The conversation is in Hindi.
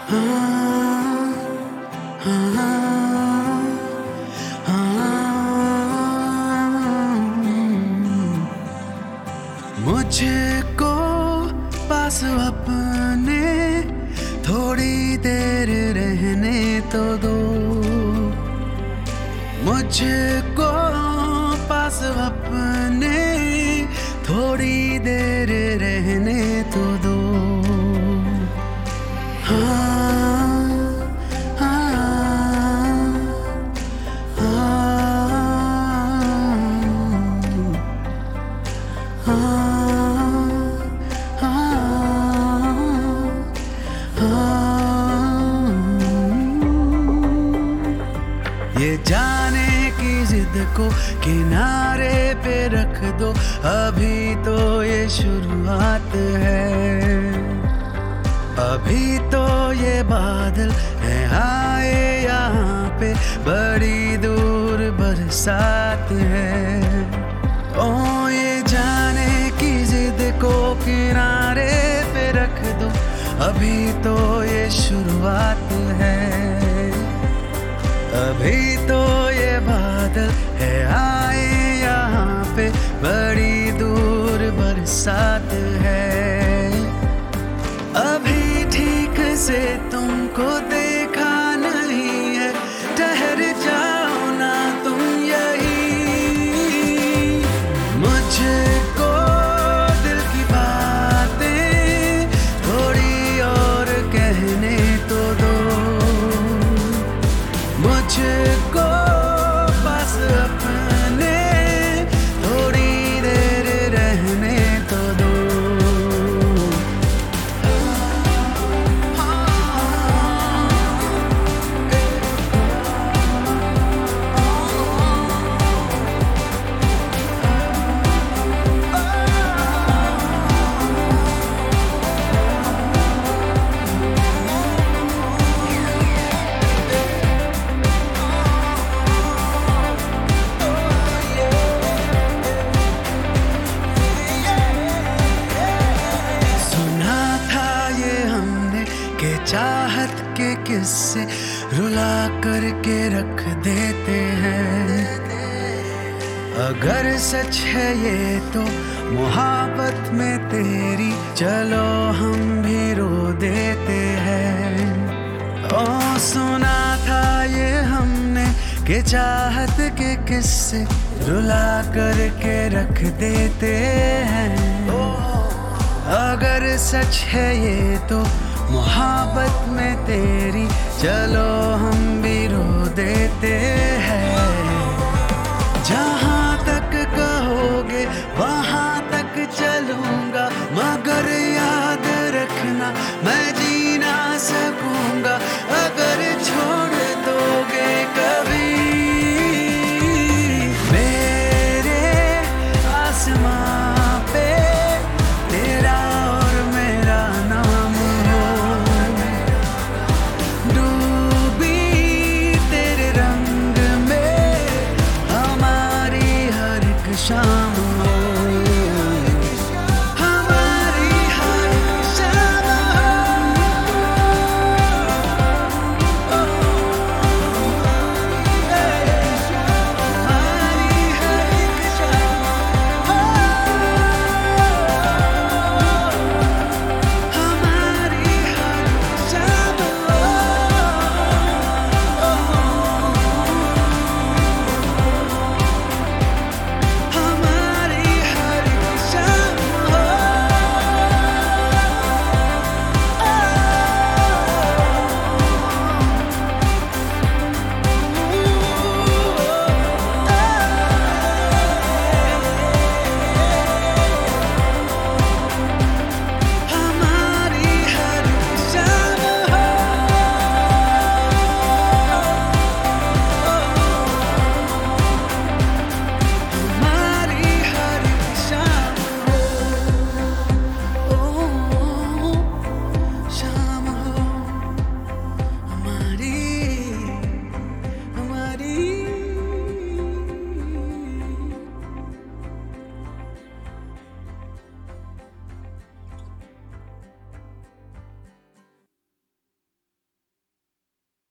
हाँ, हाँ, हाँ। मुझको पास अपने थोड़ी देर रहने तो दो। मुझको पास अपने थोड़ी देर रहने तो दो। हाँ, हाँ, हाँ, हाँ। ये जाने की जिद को किनारे पे रख दो, अभी तो ये शुरुआत है। अभी तो ये बादल है आए यहाँ पे, बड़ी दूर बरसात है। ओ ये जाने की जिद को किनारे पे रख दो, अभी तो ये शुरुआत है। अभी तो ये बादल है आए यहाँ पे, बड़ी दूर बरसात है। अभी ठीक से तुमको देखा नहीं है, ठहर जाओ ना तुम यही। मुझको दिल की बातें थोड़ी और कहने तो दो। मुझको पास अपने थोड़ी देर रहने तो दो। चाहत के किस्से रुला करके रख देते हैं। अगर सच है ये तो मोहब्बत में तेरी, चलो हम भी रो देते हैं। ओ सुना था ये हमने कि चाहत के किस्से रुला करके रख देते हैं। अगर सच है ये तो मोहब्बत में तेरी, चलो हम भी रो देते हैं।